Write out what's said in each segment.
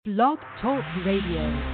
Blog Talk Radio.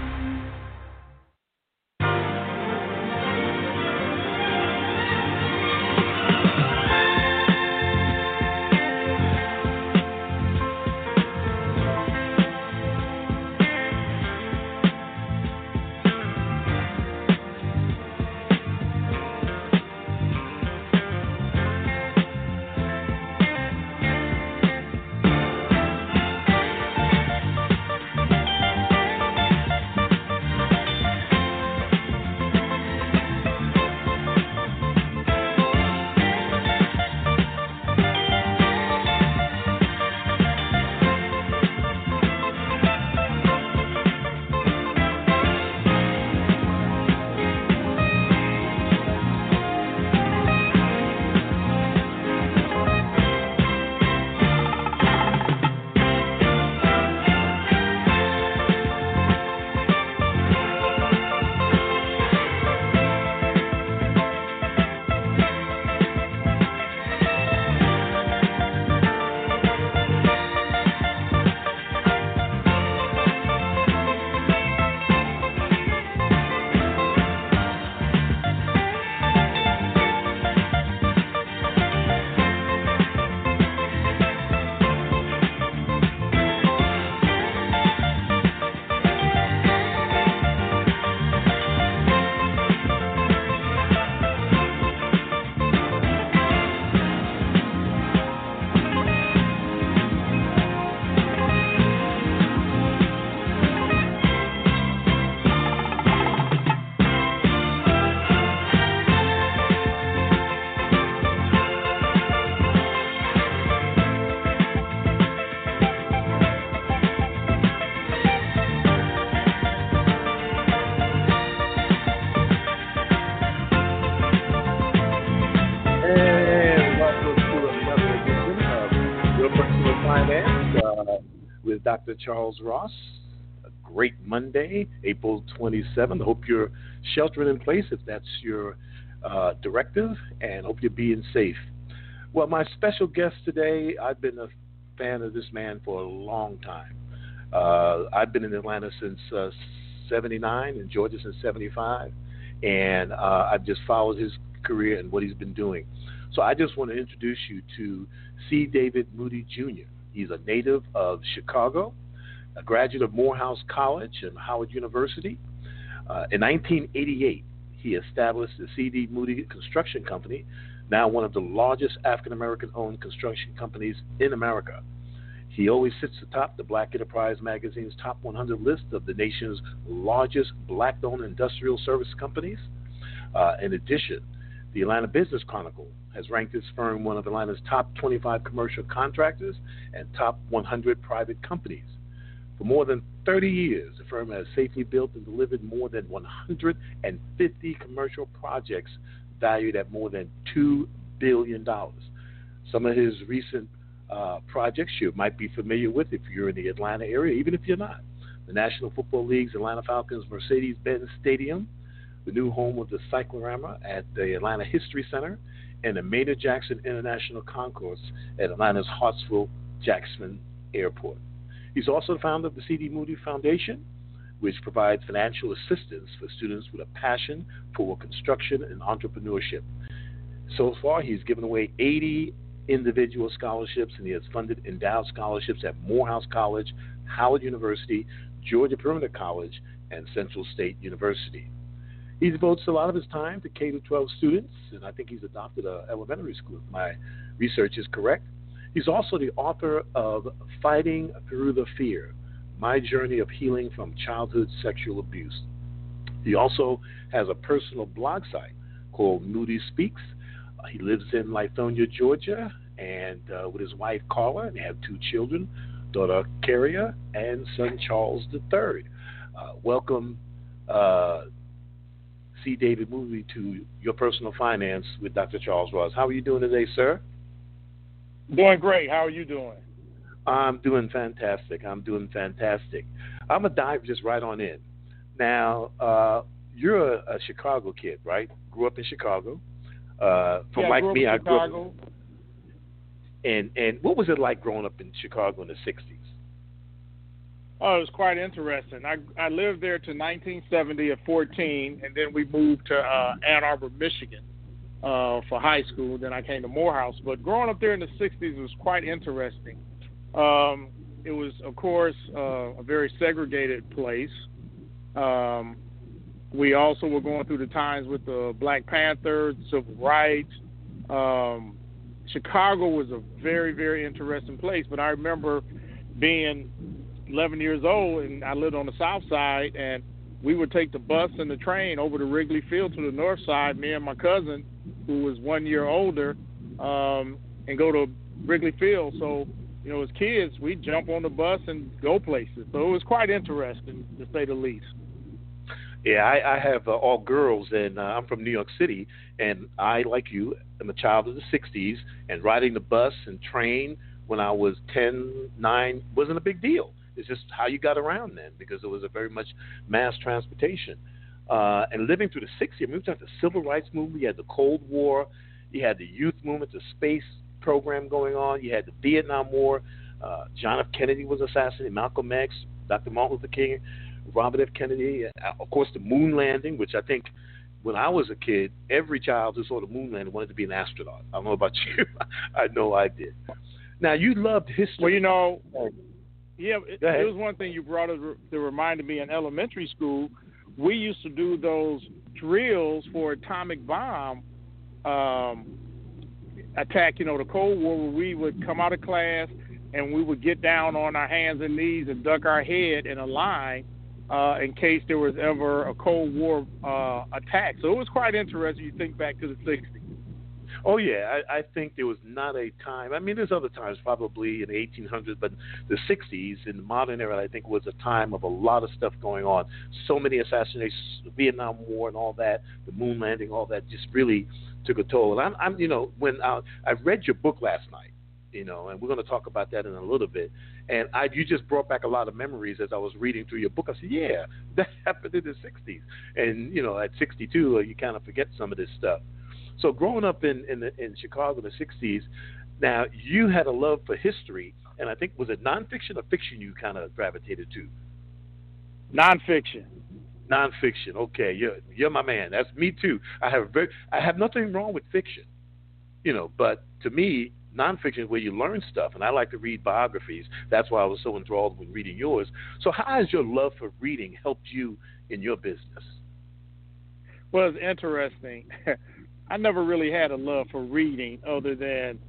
Dr. Charles Ross. A great Monday, April 27th. Hope you're sheltering in place if that's your directive, and hope you're being safe. Well, my special guest today, I've been a fan of this man for a long time. I've been in Atlanta since 79, in Georgia since 75, and I've just followed his career and what he's been doing. So I just want to introduce you to C. David Moody Jr. He's a native of Chicago, a graduate of Morehouse College and Howard University. In 1988, he established the C.D. Moody Construction Company, now one of the largest African-American-owned construction companies in America. He always sits atop the Black Enterprise magazine's top 100 list of the nation's largest black-owned industrial service companies. In addition, the Atlanta Business Chronicle has ranked his firm one of Atlanta's top 25 commercial contractors and top 100 private companies. For more than 30 years, the firm has safely built and delivered more than 150 commercial projects valued at more than $2 billion. Some of his recent projects you might be familiar with if you're in the Atlanta area, even if you're not. The National Football League's Atlanta Falcons Mercedes-Benz Stadium, the new home of the Cyclorama at the Atlanta History Center, and the Maynard Jackson International Concourse at Atlanta's Hartsfield-Jackson Airport. He's also the founder of the C.D. Moody Foundation, which provides financial assistance for students with a passion for construction and entrepreneurship. So far, he's given away 80 individual scholarships, and he has funded endowed scholarships at Morehouse College, Howard University, Georgia Perimeter College, and Central State University. He devotes a lot of his time to K-12 students, and I think he's adopted an elementary school, if my research is correct. He's also the author of Fighting Through the Fear, My Journey of Healing from Childhood Sexual Abuse. He also has a personal blog site called Moody Speaks. He lives in Lithonia, Georgia, and with his wife, Carla, and they have 2 children, daughter, Carria, and son, Charles III. Welcome, C. David Moody, to Your Personal Finance with Dr. Charles Ross. How are you doing today, sir? Doing great. How are you doing? I'm doing fantastic. I'm going to dive just right on in. Now, you're a Chicago kid, right? Grew up in Chicago. I grew up. And what was it like growing up in Chicago in the 60s? Oh, it was quite interesting. I lived there to 1970 at 14, and then we moved to Ann Arbor, Michigan, for high school. Then I came to Morehouse. But growing up there in the 60s was quite interesting. It was, of course, a very segregated place. We also were going through the times with the Black Panthers, civil rights. Chicago was a very, very interesting place. But I remember being 11 years old, and I lived on the south side, and we would take the bus and the train over to Wrigley Field to the north side, me and my cousin, who was 1 year older, and go to Wrigley Field. So, you know, as kids, we'd jump on the bus and go places. So it was quite interesting, to say the least. Yeah, I have all girls, and I'm from New York City, and I, like you, am a child of the 60s, and riding the bus and train when I was 10, 9 wasn't a big deal. It's just how you got around then, because it was a very much mass transportation. And living through the 60s, I mean, we had the Civil Rights Movement, you had the Cold War, you had the youth movement, the space program going on, you had the Vietnam War, John F. Kennedy was assassinated, Malcolm X, Dr. Martin Luther King, Robert F. Kennedy, of course the moon landing, which I think when I was a kid, every child who saw the moon landing wanted to be an astronaut. I don't know about you. I know I did. Now, you loved history. Well, you know, yeah, it was one thing you brought up that reminded me in elementary school. We used to do those drills for atomic bomb attack, you know, the Cold War, where we would come out of class and we would get down on our hands and knees and duck our head in a line in case there was ever a Cold War attack. So it was quite interesting. You think back to the 60s. Oh, yeah. I think there was not a time. I mean, there's other times, probably in the 1800s, but the 60s, in the modern era, I think was a time of a lot of stuff going on. So many assassinations, the Vietnam War and all that, the moon landing, all that just really took a toll. And I'm you know, when I read your book last night, you know, and we're going to talk about that in a little bit. And you just brought back a lot of memories as I was reading through your book. I said, yeah, that happened in the 60s. And, you know, at 62, you kind of forget some of this stuff. So growing up in Chicago in the 60s, now you had a love for history, and I think, was it nonfiction or fiction you kind of gravitated to? Nonfiction. Nonfiction. Okay, you're my man. That's me too. I have nothing wrong with fiction, you know, but to me, nonfiction is where you learn stuff, and I like to read biographies. That's why I was so enthralled with reading yours. So how has your love for reading helped you in your business? Well, it's interesting. I never really had a love for reading other than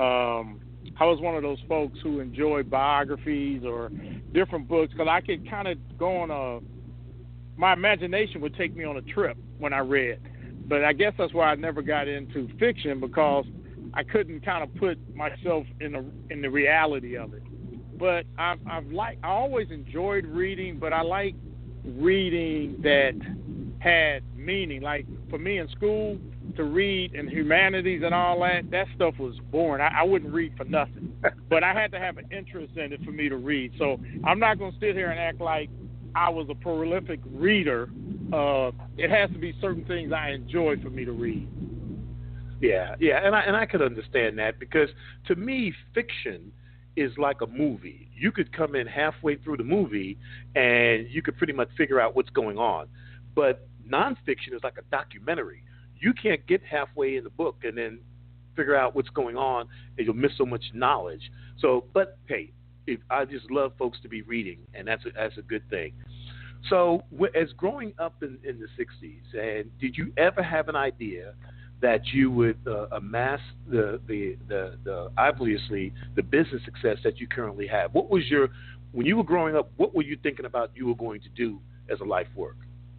I was one of those folks who enjoyed biographies or different books, because I could kind of go on my imagination would take me on a trip when I read. But I guess that's why I never got into fiction, because I couldn't kind of put myself in the reality of it. But I always enjoyed reading, but I like reading that had meaning. Like for me in school, to read in humanities and all that stuff was boring. I wouldn't read for nothing. But I had to have an interest in it for me to read. So I'm not going to sit here and act like I was a prolific reader. It has to be certain things I enjoy for me to read. Yeah, and I could understand that, because to me, fiction is like a movie. You could come in halfway through the movie and you could pretty much figure out what's going on. But nonfiction is like a documentary. You can't get halfway in the book and then figure out what's going on, and you'll miss so much knowledge. So, but hey, I just love folks to be reading, and that's a good thing. So, as growing up in the 60s, and did you ever have an idea that you would amass the obviously the business success that you currently have? What was when you were growing up, what were you thinking about you were going to do as a life work?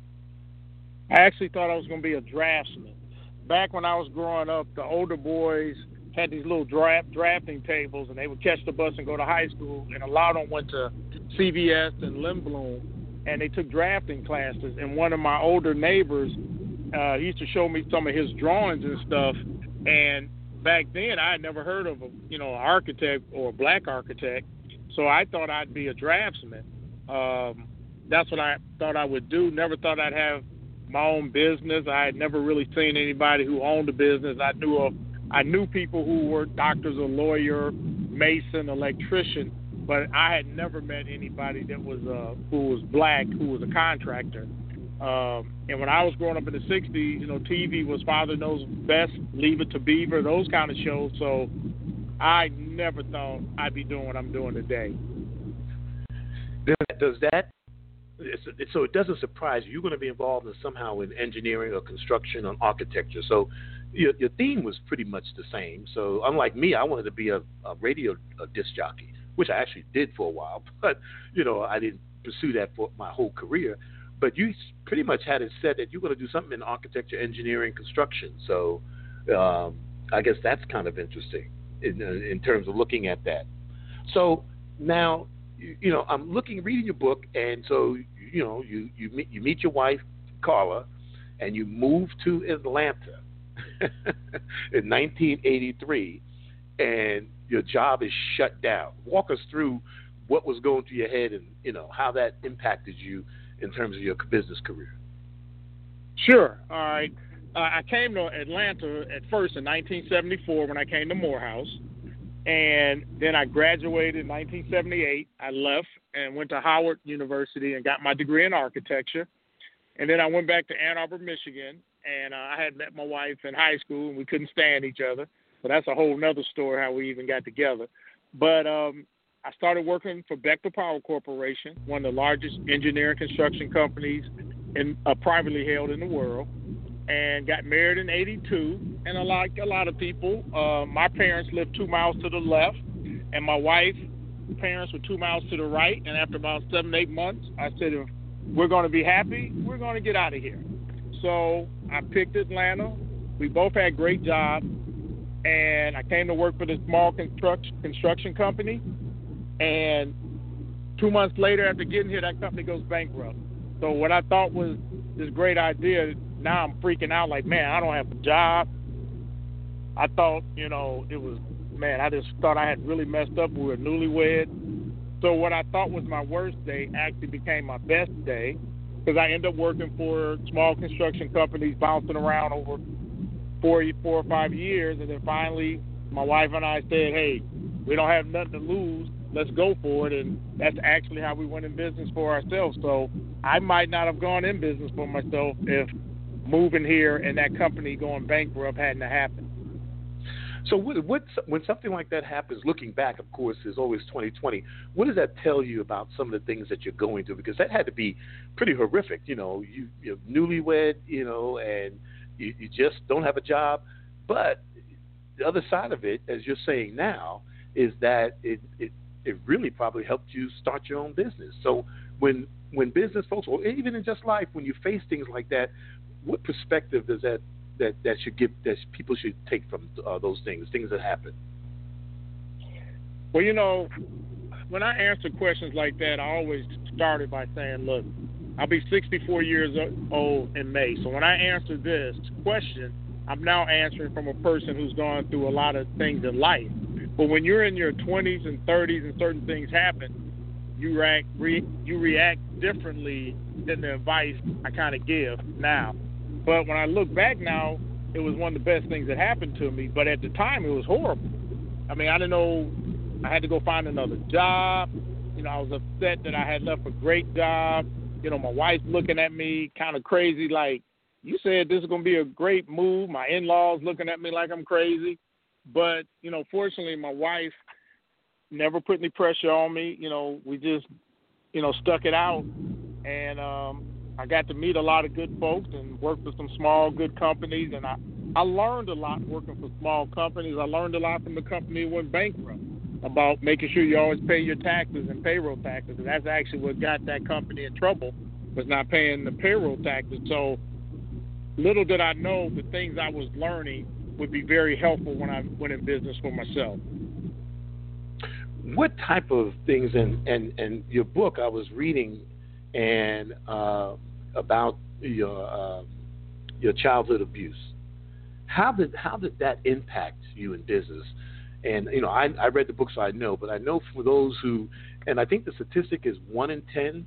I actually thought I was going to be a draftsman. Back when I was growing up, the older boys had these little drafting tables, and they would catch the bus and go to high school, and a lot of them went to CVS and Lindblom, and they took drafting classes. And one of my older neighbors, he used to show me some of his drawings and stuff, and back then I had never heard of an architect or a black architect, so I thought I'd be a draftsman. That's what I thought I would do. Never thought I'd have my own business. I had never really seen anybody who owned a business. I knew people who were doctors, a lawyer, mason, electrician, but I had never met anybody that was who was black, who was a contractor. And when I was growing up in the 60s, TV was Father Knows Best, Leave It to Beaver, those kind of shows. So I never thought I'd be doing what I'm doing today. Does that, so it doesn't surprise you. You're going to be involved somehow in engineering or construction or architecture. So your theme was pretty much the same. So unlike me, I wanted to be a radio disc jockey, which I actually did for a while. But, I didn't pursue that for my whole career. But you pretty much had it set that you're going to do something in architecture, engineering, construction. So I guess that's kind of interesting in terms of looking at that. So now, I'm reading your book, and so you meet your wife, Carla, and you move to Atlanta in 1983, and your job is shut down. Walk us through what was going through your head, and how that impacted you in terms of your business career. Sure. All right. I came to Atlanta at first in 1974 when I came to Morehouse. And then I graduated in 1978. I left and went to Howard University and got my degree in architecture. And then I went back to Ann Arbor, Michigan. And I had met my wife in high school, and we couldn't stand each other. So that's a whole nother story how we even got together. But I started working for Bechtel Power Corporation, one of the largest engineering construction companies privately held in the world, and got married in 82. And like a lot of people, my parents lived 2 miles to the left, and my wife's parents were 2 miles to the right. And after about 7-8 months, I said, if we're going to be happy, we're going to get out of here. So I picked Atlanta. We both had great jobs, and I came to work for this small construction company. And 2 months later, after getting here, that company goes bankrupt. So what I thought was this great idea, now I'm freaking out like, man, I don't have a job. I thought, it was, man, I just thought I had really messed up. We were newlywed. So what I thought was my worst day actually became my best day, because I ended up working for small construction companies, bouncing around over 4 or 5 years. And then finally, my wife and I said, hey, we don't have nothing to lose. Let's go for it. And that's actually how we went in business for ourselves. So I might not have gone in business for myself if moving here and that company going bankrupt hadn't happened. So when something like that happens, looking back, of course, is always 2020. What does that tell you about some of the things that you're going through? Because that had to be pretty horrific. You're newlywed, and you just don't have a job. But the other side of it, as you're saying now, is that it really probably helped you start your own business. So when business folks, or even in just life, when you face things like that, what perspective does that people should take from those things that happen? Well, when I answer questions like that, I always started by saying, look, I'll be 64 years old in May. So when I answer this question, I'm now answering from a person who's gone through a lot of things in life. But when you're in your 20s and 30s and certain things happen, you react differently than the advice I kind of give now. But when I look back now, it was one of the best things that happened to me. But at the time, it was horrible. I mean, I didn't know. I had to go find another job. I was upset that I had left a great job. My wife's looking at me kind of crazy, like, you said this is going to be a great move. My in-laws looking at me like I'm crazy. But, fortunately, my wife never put any pressure on me. We just, stuck it out. And I got to meet a lot of good folks and work for some small, good companies. And I learned a lot working for small companies. I learned a lot from the company that went bankrupt about making sure you always pay your taxes and payroll taxes. And that's actually what got that company in trouble, was not paying the payroll taxes. So little did I know the things I was learning would be very helpful when I went in business for myself. What type of things in your book I was reading and about your childhood abuse? How did that impact you in business? And I read the book, so I know. But I know for those who, and I think the statistic is 1 in 10,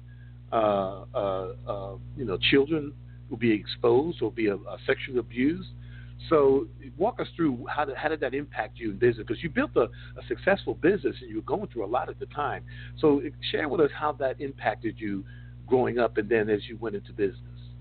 children will be exposed or be sexually abused. So walk us through how did that impact you in business? Because you built a successful business and you were going through a lot at the time. So share with us how that impacted you growing up and then as you went into business.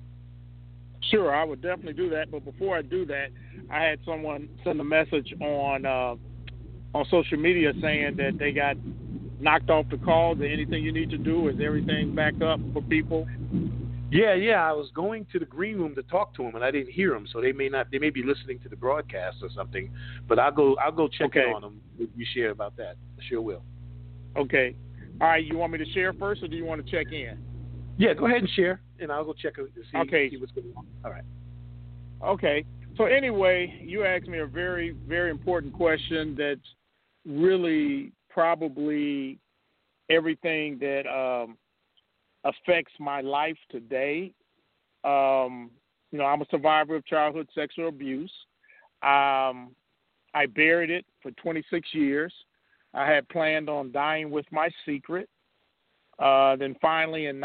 Sure, I would definitely do that. But before I do that, I had someone send a message on social media saying that they got knocked off the call. Is there anything you need to do? Is everything back up for people? Yeah. I was going to the green room to talk to them, and I didn't hear them. So they may be listening to the broadcast or something. But I'll go check in on them. If you share about that, I sure will. Okay. All right. You want me to share first, or do you want to check in? Yeah, go ahead and share, and I'll go check to see what's going on. All right. Okay. So anyway, you asked me a very, very important question that's really probably everything that affects my life today. I'm a survivor of childhood sexual abuse. I buried it for 26 years. I had planned on dying with my secret. Then finally in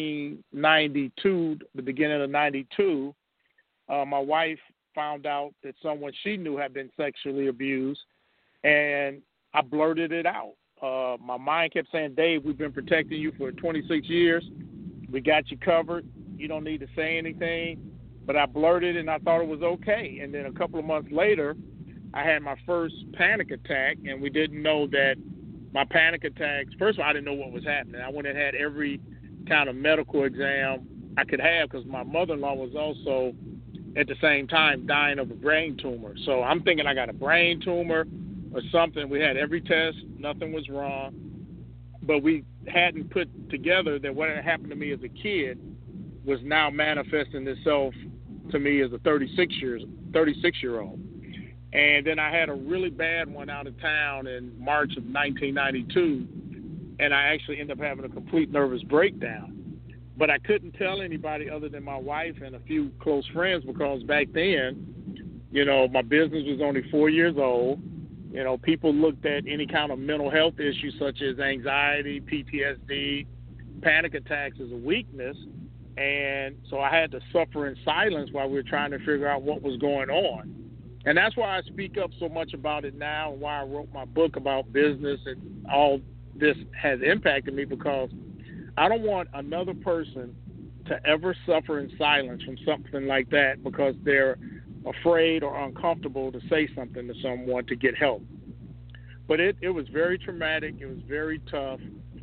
1992, the beginning of 92, my wife found out that someone she knew had been sexually abused, and I blurted it out. My mind kept saying, Dave, we've been protecting you for 26 years. We got you covered. You don't need to say anything. But I blurted and I thought it was okay. And then a couple of months later, I had my first panic attack, and we didn't know that my panic attacks, first of all, I didn't know what was happening. I went and had every kind of medical exam I could have because my mother-in-law was also at the same time dying of a brain tumor. So I'm thinking I got a brain tumor or something. We had every test. Nothing was wrong. But we hadn't put together that what had happened to me as a kid was now manifesting itself to me as a 36-year-old. And then I had a really bad one out of town in March of 1992, and I actually ended up having a complete nervous breakdown. But I couldn't tell anybody other than my wife and a few close friends because back then, my business was only 4 years old. People looked at any kind of mental health issue such as anxiety, PTSD, panic attacks as a weakness. And so I had to suffer in silence while we were trying to figure out what was going on. And that's why I speak up so much about it now and why I wrote my book about business and all this has impacted me, because I don't want another person to ever suffer in silence from something like that because they're afraid or uncomfortable to say something to someone to get help. But it was very traumatic. It was very tough.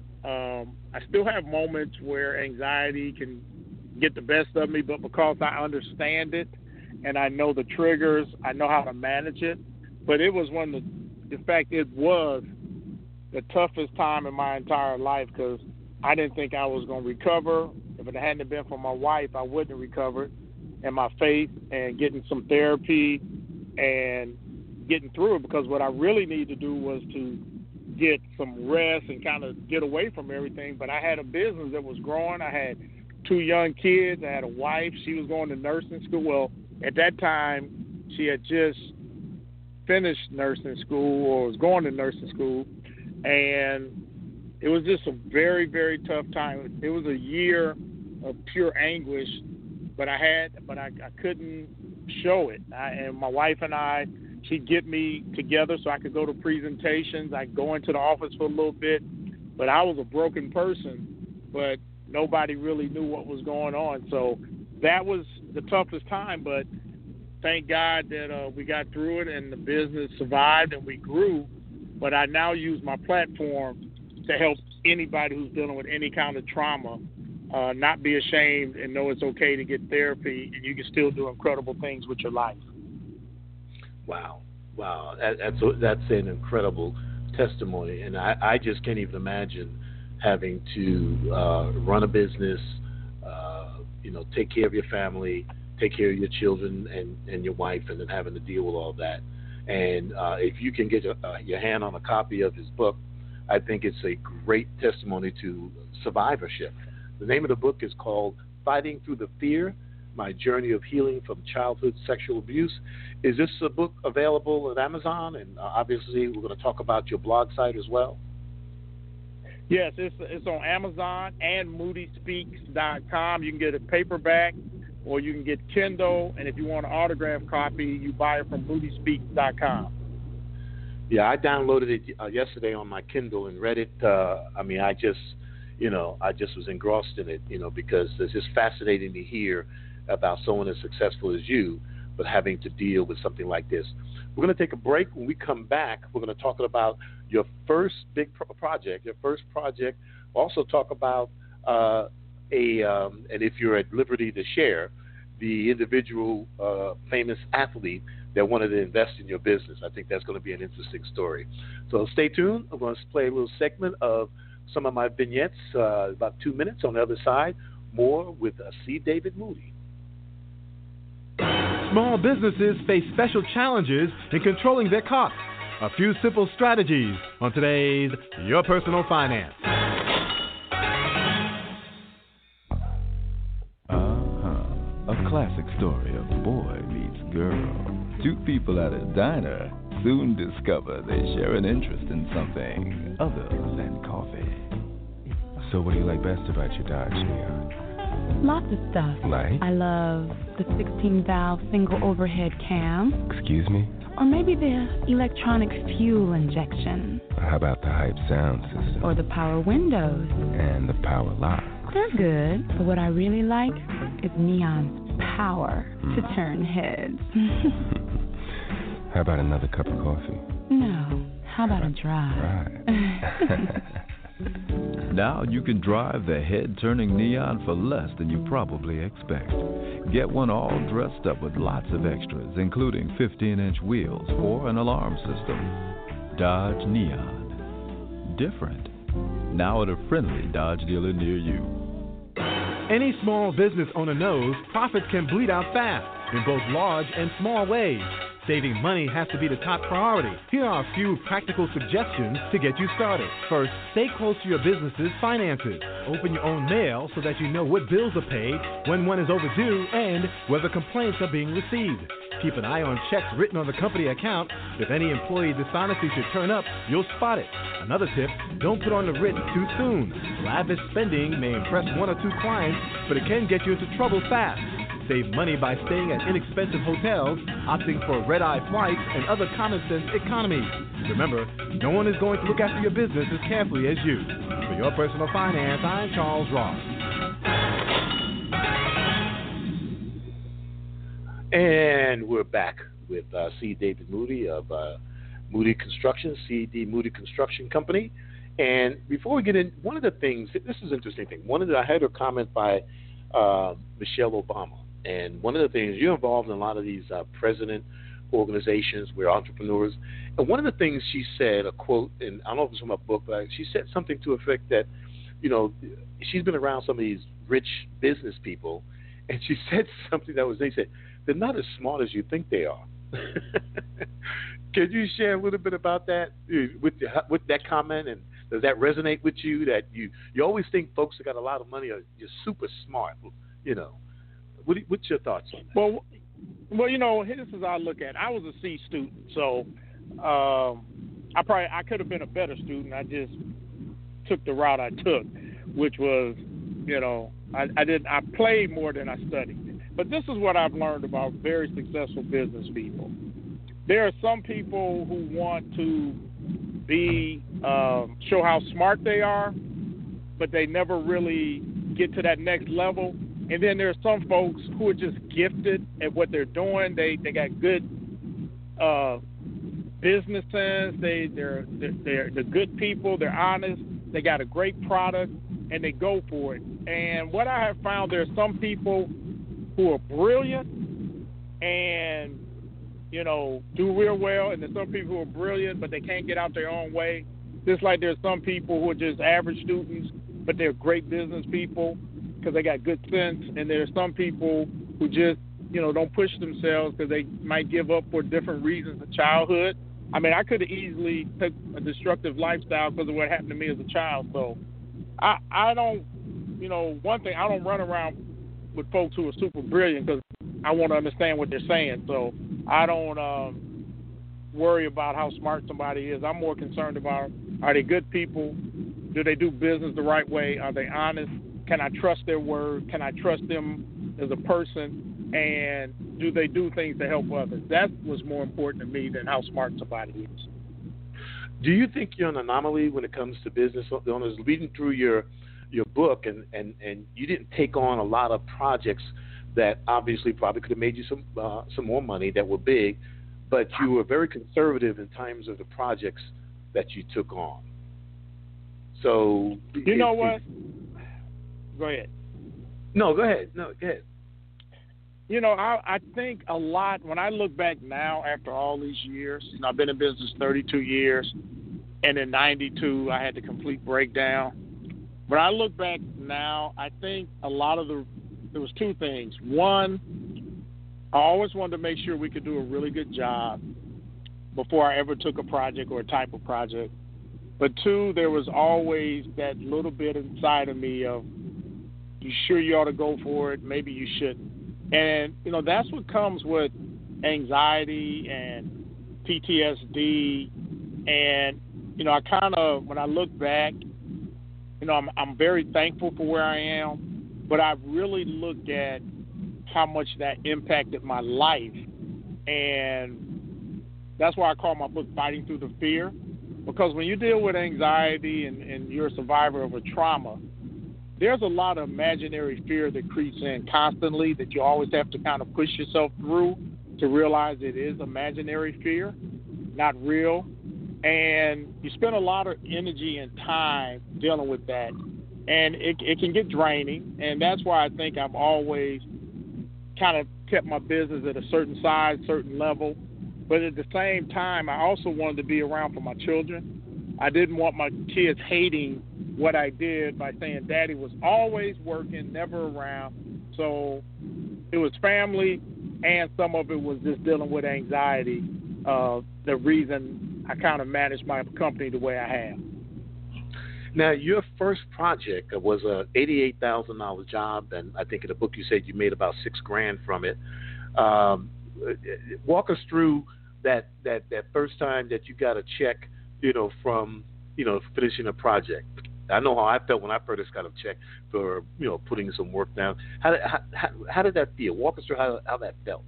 I still have moments where anxiety can get the best of me, but because I understand it and I know the triggers, I know how to manage it. But it was in fact, it was the toughest time in my entire life because I didn't think I was going to recover. If it hadn't been for my wife, I wouldn't have recovered. And my faith and getting some therapy and getting through it, because what I really needed to do was to get some rest and kind of get away from everything. But I had a business that was growing. I had 2 young kids. I had a wife. She was going to nursing school. Well, at that time, she had just finished nursing school or was going to nursing school. And it was just a very, very tough time. It was a year of pure anguish, but I couldn't show it. And my wife and I, she'd get me together so I could go to presentations. I'd go into the office for a little bit, but I was a broken person, but nobody really knew what was going on. So that was the toughest time, but thank God that we got through it and the business survived and we grew. But I now use my platform to help anybody who's dealing with any kind of trauma not be ashamed and know it's okay to get therapy and you can still do incredible things with your life. Wow. That's an incredible testimony, and I just can't even imagine having to run a business, take care of your family, take care of your children and your wife, and then having to deal with all that. And if you can get your hand on a copy of his book, I think it's a great testimony to survivorship. The name of the book is called Fighting Through the Fear, My Journey of Healing from Childhood Sexual Abuse. Is this a book available at Amazon? And obviously we're going to talk about your blog site as well. Yes, it's on Amazon and moodyspeaks.com. You can get a paperback or you can get Kindle, and if you want an autographed copy, you buy it from moodyspeaks.com. Yeah, I downloaded it yesterday on my Kindle and read it. I just was engrossed in it, because it's just fascinating to hear about someone as successful as you, but having to deal with something like this. We're going to take a break. When we come back, we're going to talk about your first big project, Also talk about and if you're at liberty to share, the individual famous athlete that wanted to invest in your business. I think that's going to be an interesting story. So stay tuned. I'm going to play a little segment of some of my vignettes, about 2 minutes. On the other side, more with C. David Moody. Small businesses face special challenges in controlling their costs. A few simple strategies on today's Your Personal Finance. A classic story of boy meets girl. Two people at a diner soon discover they share an interest in something other than coffee. So what do you like best about your Dodge Neon? Lots of stuff. Like? I love the 16-valve single overhead cam. Excuse me? Or maybe the electronic fuel injection. How about the hype sound system? Or the power windows. And the power lock? They're good, but what I really like is Neon's power to turn heads. How about another cup of coffee? No. How about a drive? Right. Now you can drive the head-turning Neon for less than you probably expect. Get one all dressed up with lots of extras, including 15-inch wheels or an alarm system. Dodge Neon. Different. Now at a friendly Dodge dealer near you. Any small business owner knows profits can bleed out fast in both large and small ways. Saving money has to be the top priority. Here are a few practical suggestions to get you started. First, stay close to your business's finances. Open your own mail so that you know what bills are paid, when one is overdue, and whether complaints are being received. Keep an eye on checks written on the company account. If any employee dishonesty should turn up, you'll spot it. Another tip, don't put on the writ too soon. Lavish spending may impress one or two clients, but it can get you into trouble fast. Save money by staying at inexpensive hotels, opting for red-eye flights, and other common-sense economies. Remember, no one is going to look after your business as carefully as you. For Your Personal Finance, I'm Charles Ross. And we're back with C. David Moody of Moody Construction, C.D. Moody Construction Company. And before we get in, one of the things, this is an interesting thing. I had a comment by Michelle Obama. And one of the things, you're involved in a lot of these president organizations where entrepreneurs. And one of the things she said, a quote, and I don't know if it's from a book, but she said something to the effect that, she's been around some of these rich business people. And she said something they said, they're not as smart as you think they are. Can you share a little bit about that with that comment? And does that resonate with you, that you always think folks that got a lot of money are just super smart, What's your thoughts on that? Well, this is how I look at it. I was a C student, so I could have been a better student. I just took the route I took, which was, I played more than I studied. But this is what I've learned about very successful business people. There are some people who want to show how smart they are, but they never really get to that next level. And then there are some folks who are just gifted at what they're doing. They got good business sense. They're good people. They're honest. They got a great product, and they go for it. And what I have found, there are some people who are brilliant and do real well, and there's some people who are brilliant but they can't get out their own way. Just like there's some people who are just average students, but they're great business people because they got good sense, and there's some people who just, don't push themselves because they might give up for different reasons in childhood. I mean, I could have easily took a destructive lifestyle because of what happened to me as a child. So I don't, one thing, I don't run around with folks who are super brilliant because I want to understand what they're saying. So I don't worry about how smart somebody is. I'm more concerned about, are they good people? Do they do business the right way? Are they honest? Can I trust their word? Can I trust them as a person, and do they do things to help others? That was more important to me than how smart somebody is. Do you think you're an anomaly when it comes to business owners? Reading through your book, and you didn't take on a lot of projects that obviously probably could have made you some more money that were big, but you were very conservative in terms of the projects that you took on. So you know what? Go ahead. No, go ahead. No, go ahead. You know, I think a lot, when I look back now after all these years, I've been in business 32 years, and in 92 I had the complete breakdown. But I look back now, I think a lot of there was two things. One, I always wanted to make sure we could do a really good job before I ever took a project or a type of project. But two, there was always that little bit inside of me of, you sure you ought to go for it? Maybe you shouldn't. And, you know, that's what comes with anxiety and PTSD. And, you know, I kind of, when I look back, you know, I'm very thankful for where I am, but I really looked at how much that impacted my life. And that's why I call my book Fighting Through the Fear, because when you deal with anxiety and you're a survivor of a trauma, there's a lot of imaginary fear that creeps in constantly that you always have to kind of push yourself through to realize it is imaginary fear, not real. And you spend a lot of energy and time dealing with that. And it can get draining. And that's why I think I've always kind of kept my business at a certain size, certain level. But at the same time, I also wanted to be around for my children. I didn't want my kids hating what I did by saying Daddy was always working, never around. So it was family, and some of it was just dealing with anxiety, the reason I kind of managed my company the way I have. Now, your first project was a $88,000 job, and I think in the book you said you made about $6,000 from it. Walk us through that first time that you got a check, you know, from, you know, finishing a project. I know how I felt when I first got a check for, you know, putting some work down. How did that feel? Walk us through how that felt.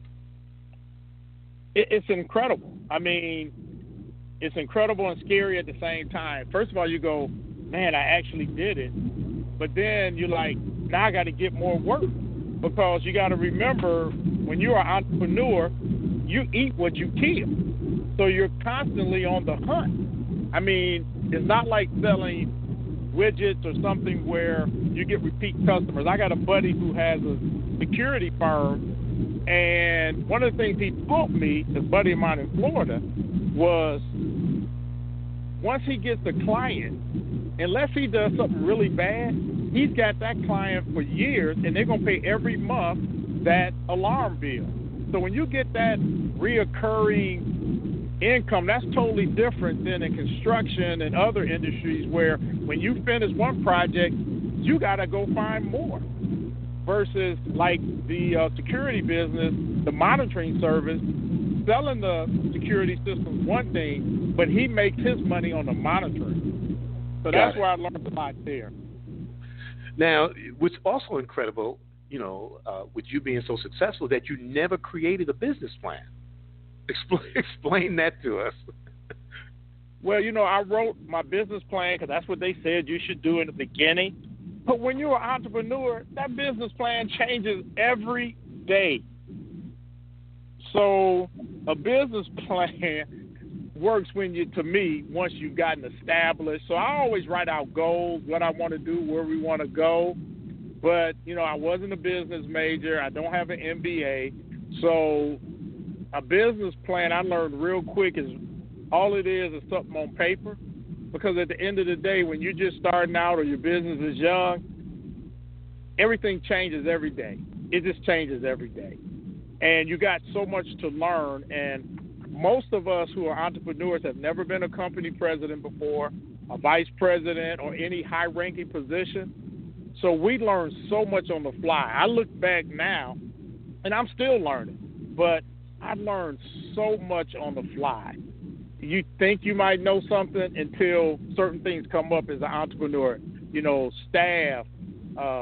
It's incredible. I mean, it's incredible and scary at the same time. First of all, you go, man, I actually did it. But then you're like, now I got to get more work, because you got to remember, when you're an entrepreneur, you eat what you kill. So you're constantly on the hunt. I mean, it's not like selling widgets or something where you get repeat customers. I got a buddy who has a security firm, and one of the things he taught me, this buddy of mine in Florida, was once he gets a client, unless he does something really bad, he's got that client for years, and they're going to pay every month that alarm bill. So when you get that reoccurring income, that's totally different than in construction and other industries where when you finish one project, you got to go find more. Versus like the security business, the monitoring service, selling the security system is one thing, but he makes his money on the monitoring. So that's where I learned a lot there. Now, what's also incredible, you know, with you being so successful, that you never created a business plan. Explain that to us. Well, you know, I wrote my business plan because that's what they said you should do in the beginning. But when you're an entrepreneur, that business plan changes every day. So a business plan works to me, once you've gotten established. So I always write out goals, what I want to do, where we want to go. But, you know, I wasn't a business major. I don't have an MBA. So a business plan, I learned real quick, is all it is something on paper. Because at the end of the day, when you're just starting out or your business is young, everything changes every day. It just changes every day. And you got so much to learn. And most of us who are entrepreneurs have never been a company president before, a vice president, or any high-ranking position. So we learn so much on the fly. I look back now, and I'm still learning, but I learned so much on the fly. You think you might know something until certain things come up as an entrepreneur. You know, staff,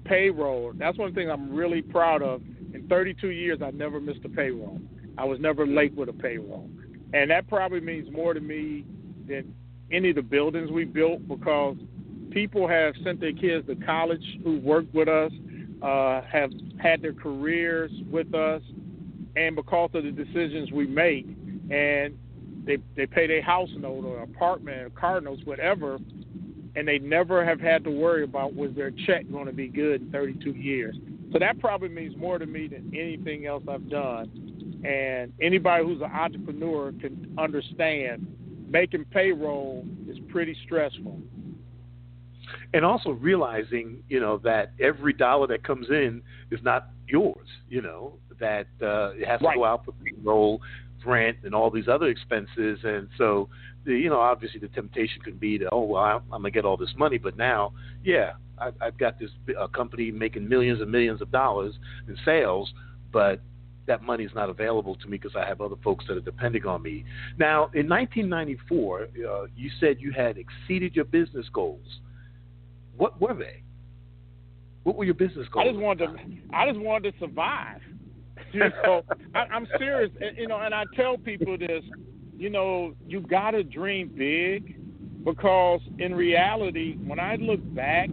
payroll. That's one thing I'm really proud of. In 32 years, I never missed a payroll. I was never late with a payroll. And that probably means more to me than any of the buildings we built, because people have sent their kids to college who worked with us, have had their careers with us, and because of the decisions we make, and they pay their house note or apartment or car notes, whatever, and they never have had to worry about was their check going to be good in 32 years. So that probably means more to me than anything else I've done. And anybody who's an entrepreneur can understand making payroll is pretty stressful. And also realizing, that every dollar that comes in is not yours, that it has to go out for payroll, rent, and all these other expenses. And so, obviously the temptation can be to, I'm going to get all this money, but now, I've got this company making millions and millions of dollars in sales, but that money is not available to me because I have other folks that are depending on me. Now, in 1994, you said you had exceeded your business goals. What were they? What were your business goals? I just wanted to survive. I'm serious, and I tell people this. You gotta dream big, because in reality, when I look back,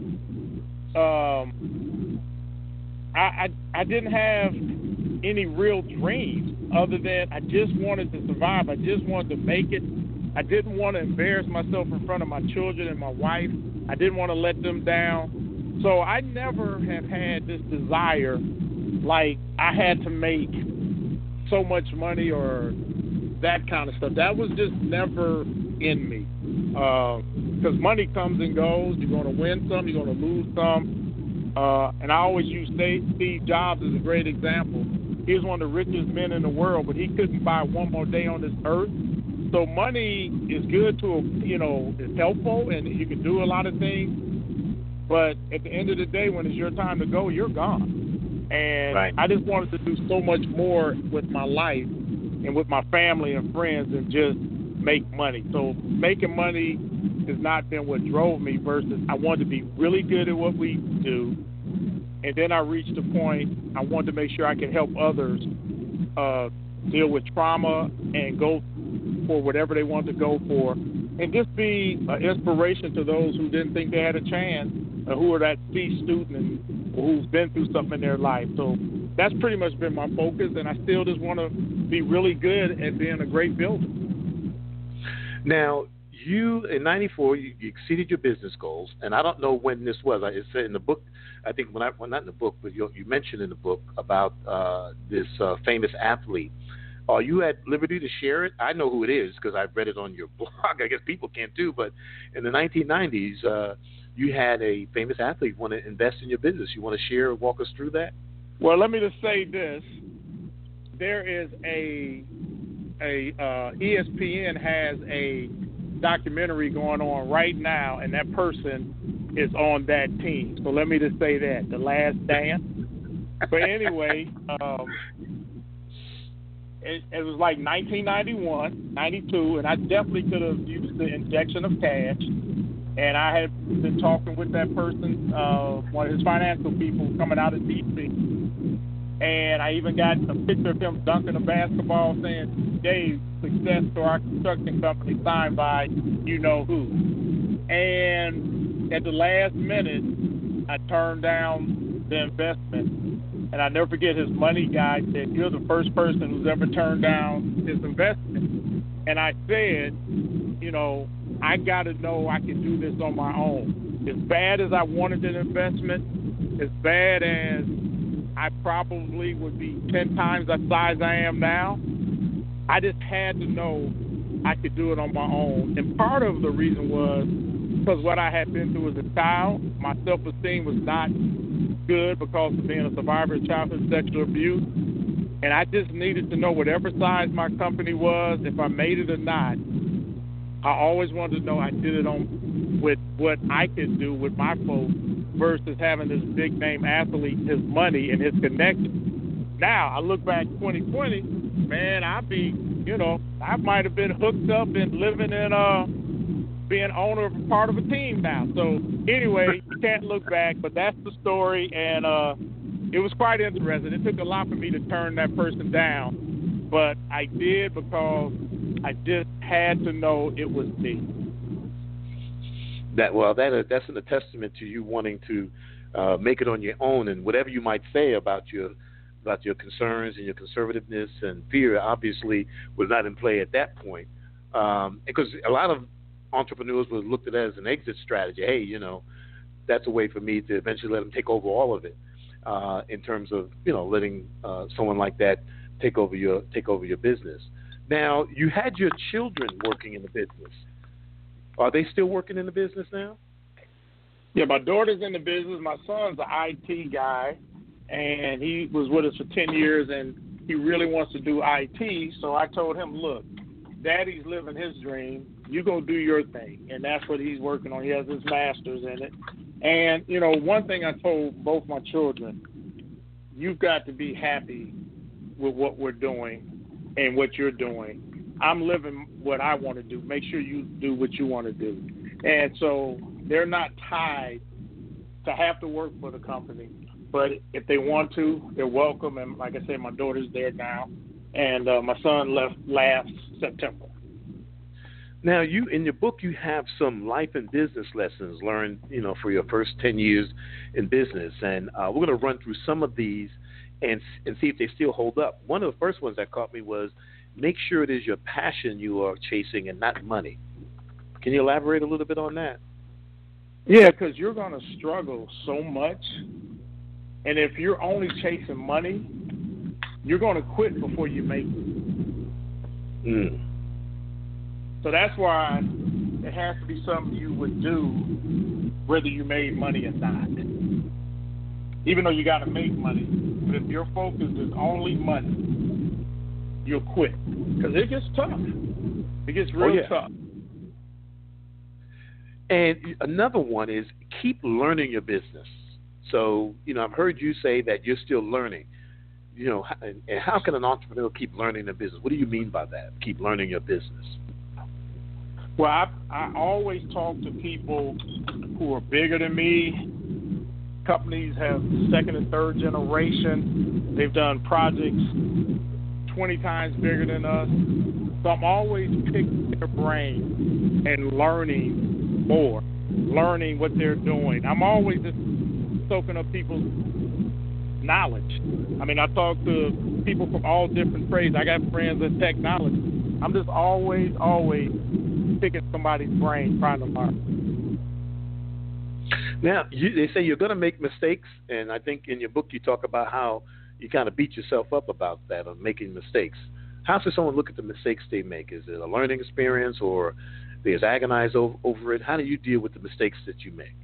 I didn't have any real dreams other than I just wanted to survive. I just wanted to make it. I didn't want to embarrass myself in front of my children and my wife. I didn't want to let them down. So I never have had this desire like I had to make so much money or that kind of stuff. That was just never in me. Because money comes and goes. You're going to win some, you're going to lose some. And I always use Steve Jobs as a great example. He was one of the richest men in the world, but he couldn't buy one more day on this earth. So money is good it's helpful, and you can do a lot of things. But at the end of the day, when it's your time to go, you're gone. And right. I just wanted to do so much more with my life and with my family and friends than just make money. So making money has not been what drove me, versus I wanted to be really good at what we do. And then I reached a point I wanted to make sure I could help others deal with trauma and go for whatever they want to go for, and just be an inspiration to those who didn't think they had a chance, or who are that C student and who's been through something in their life. So that's pretty much been my focus, and I still just want to be really good at being a great builder. Now, you, in 94, you exceeded your business goals, and I don't know when this was. It said in the book, I think, not in the book, but you mentioned in the book about this famous athlete. Are you at liberty to share it? I know who it is because I've read it on your blog. I guess people can't too, but in the 1990s, you had a famous athlete want to invest in your business. You want to share, walk us through that? Well, let me just say this. There is ESPN has a documentary going on right now, and that person is on that team. So let me just say that, The Last Dance. But anyway, it was like 1991, 92, and I definitely could have used the injection of cash. And I had been talking with that person, one of his financial people coming out of D.C. And I even got a picture of him dunking a basketball saying, Dave, success to our construction company, signed by you-know-who. And at the last minute, I turned down the investment. And I never forget, his money guy said, you're the first person who's ever turned down his investment. And I said, I got to know I can do this on my own. As bad as I wanted an investment, as bad as I probably would be 10 times the size I am now, I just had to know I could do it on my own. And part of the reason was because what I had been through as a child, my self-esteem was not good because of being a survivor of childhood sexual abuse. And I just needed to know whatever size my company was, if I made it or not, I always wanted to know I did it on with what I could do with my folks versus having this big name athlete, his money and his connections. Now I look back 2020, man, I might have been hooked up and living in being owner of part of a team now. So anyway, you can't look back, but that's the story, and it was quite interesting. It took a lot for me to turn that person down, but I did because I just had to know it was me. That's a testament to you wanting to make it on your own, and whatever you might say about your concerns and your conservativeness and fear obviously was not in play at that point, because a lot of entrepreneurs would look at it as an exit strategy. Hey, that's a way for me to eventually let them take over all of it, in terms of letting someone like that take over your business. Now, you had your children working in the business. Are they still working in the business now? Yeah, my daughter's in the business. My son's an IT guy, and he was with us for 10 years, and he really wants to do IT. So I told him, look, Daddy's living his dream. You go do your thing, and that's what he's working on. He has his master's in it. And, one thing I told both my children, you've got to be happy with what we're doing and what you're doing. I'm living what I want to do. Make sure you do what you want to do. And so they're not tied to have to work for the company. But if they want to, they're welcome. And like I said, my daughter's there now. And my son left last September. Now, in your book, you have some life and business lessons learned, for your first 10 years in business. And we're going to run through some of these and see if they still hold up. One of the first ones that caught me was, make sure it is your passion you are chasing and not money. Can you elaborate a little bit on that? Yeah, because you're going to struggle so much. And if you're only chasing money, you're going to quit before you make it. Mm. So that's why it has to be something you would do whether you made money or not. Even though you got to make money. But if your focus is only money, you'll quit. Because it gets tough. It gets real tough. And another one is keep learning your business. So, I've heard you say that you're still learning. And how can an entrepreneur keep learning their business? What do you mean by that? Keep learning your business. Well, I always talk to people who are bigger than me. Companies have second and third generation. They've done projects 20 times bigger than us. So I'm always picking their brain and learning more, learning what they're doing. I'm always just soaking up people's knowledge. I mean, I talk to people from all different trades. I got friends in technology. I'm just always picking somebody's brain, trying to learn. Now, they say you're going to make mistakes, and I think in your book you talk about how you kind of beat yourself up about that, of making mistakes. How should someone look at the mistakes they make? Is it a learning experience, or they just agonize over it? How do you deal with the mistakes that you make?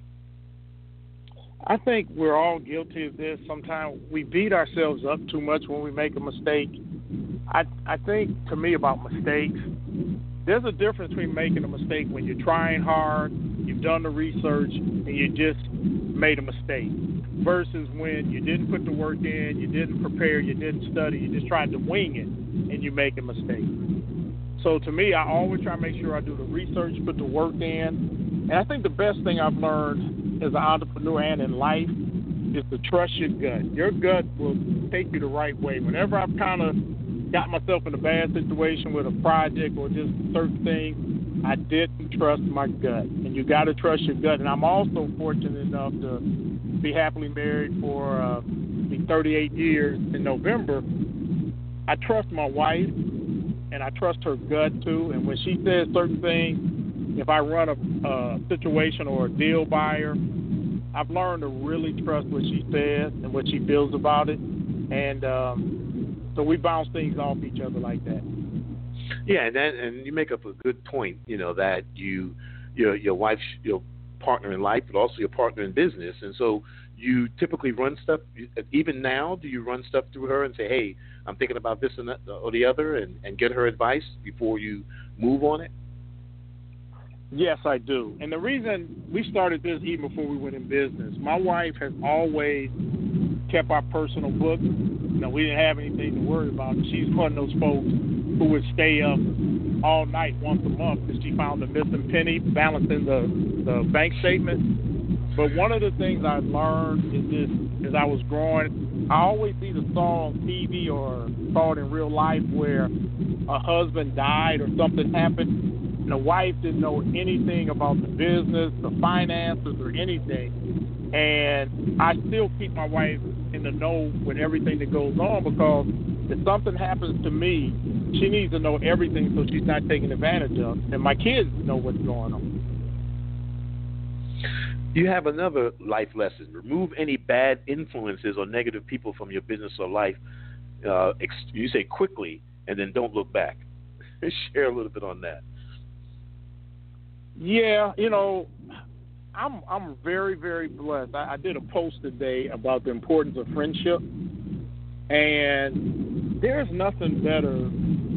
I think we're all guilty of this. Sometimes we beat ourselves up too much when we make a mistake. I think, to me, about mistakes, there's a difference between making a mistake when you're trying hard, you've done the research, and you just made a mistake, versus when you didn't put the work in, you didn't prepare, you didn't study, you just tried to wing it, and you make a mistake. So to me, I always try to make sure I do the research, put the work in. And I think the best thing I've learned as an entrepreneur and in life is to trust your gut. Your gut will take you the right way. Whenever I've kind of got myself in a bad situation with a project or just certain things, I didn't trust my gut. And you got to trust your gut. And I'm also fortunate enough to be happily married for 38 years in November. I trust my wife, and I trust her gut too. And when she says certain things, if I run a situation or a deal by her, I've learned to really trust what she says and what she feels about it. And so we bounce things off each other like that. Yeah, and you make up a good point, that your wife's your partner in life, but also your partner in business. And so you typically run stuff, even now, do you run stuff through her and say, hey, I'm thinking about this and that or the other, and get her advice before you move on it? Yes, I do. And the reason we started this even before we went in business, my wife has always kept our personal book. We didn't have anything to worry about. She's one of those folks who would stay up all night once a month because she found a missing penny balancing the bank statement. But one of the things I learned is this: as I was growing, I always either saw on TV or saw it in real life where a husband died or something happened, and the wife didn't know anything about the business, the finances, or anything. And I still keep my wife in the know with everything that goes on, because if something happens to me, she needs to know everything so she's not taken advantage of. And my kids know what's going on. You have another life lesson. Remove any bad influences or negative people from your business or life. You say quickly, and then don't look back. Share a little bit on that. Yeah, you know, I'm very, very blessed. I did a post today about the importance of friendship, and there's nothing better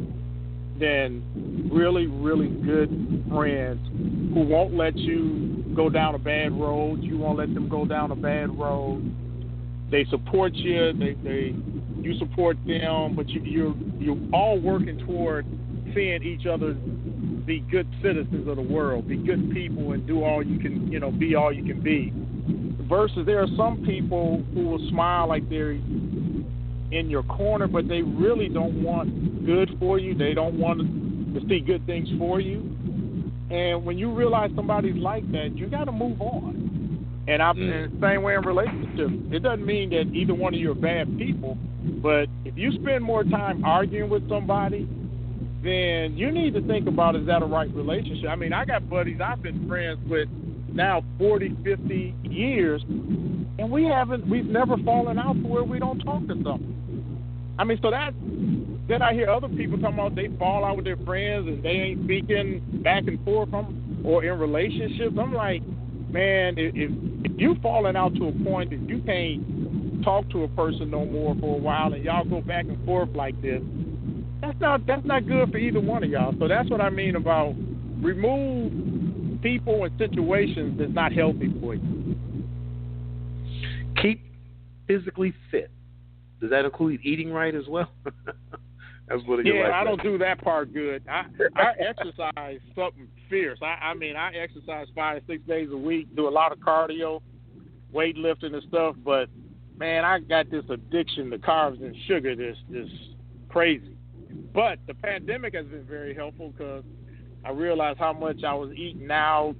than really, really good friends who won't let you go down a bad road. You won't let them go down a bad road. They support you. You support them, but you're all working toward seeing each other be good citizens of the world, be good people, and do all you can, be all you can be. Versus there are some people who will smile like they're in your corner, but they really don't want good for you. They don't want to see good things for you. And when you realize somebody's like that, you got to move on. And I'm in the same way in relationships. It doesn't mean that either one of you are bad people, but if you spend more time arguing with somebody, then you need to think about, is that a right relationship? I mean, I got buddies I've been friends with now 40, 50 years, and we've never fallen out to where we don't talk to something. I mean, so then I hear other people talking about they fall out with their friends and they ain't speaking back and forth or in relationships. I'm like, man, if you falling out to a point that you can't talk to a person no more for a while and y'all go back and forth like this, that's not good for either one of y'all. So that's what I mean about remove people and situations that's not healthy for you. Keep physically fit. Does that include eating right as well? That's what I don't do that part good. I exercise something fierce. I mean, I exercise 5 to 6 days a week, do a lot of cardio, weightlifting and stuff, but, man, I got this addiction to carbs and sugar that's crazy. But the pandemic has been very helpful because I realized how much I was eating out.